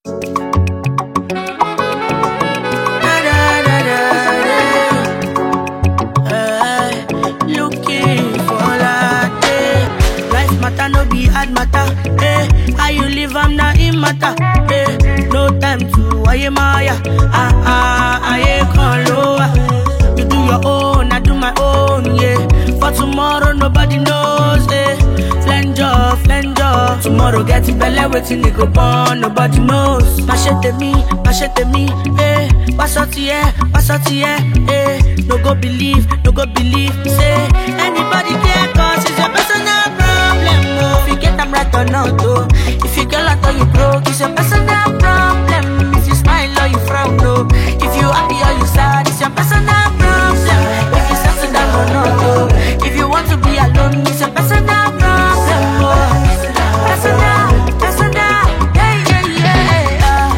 Looking for that day. Life matter no be hard matter. How you live am na im matter. No time to ayemaya. Aye kan lower. You do your own, I do my own, yeah. For tomorrow nobody knows, Flenjo. Tomorrow get belle waiting they go born, nobody knows. Machete me, pass out here, No go believe, say anybody there cause it's your personal problem, oh. If you get them right or not, oh. If you get lot or you broke, it's your personal problem. If you smile or you frown, oh. If you happy or you sad, it's your personal problem. If you settle down or not, oh. If you want to be alone, it's your personal problem, oh. Personal, yeah.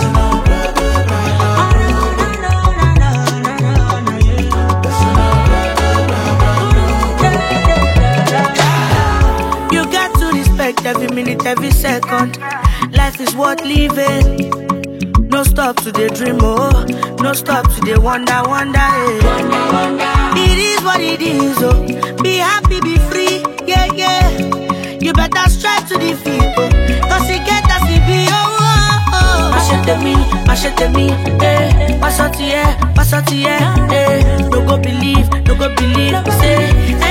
You got to respect every minute, every second. Life is worth living. No stop to the dream, oh. No stop to the wonder, eh. It is what it is, oh. Be happy, be free, yeah. You better strive to defeat, oh. Cause you get as it be, oh. Machete me, pass out here, No go believe, say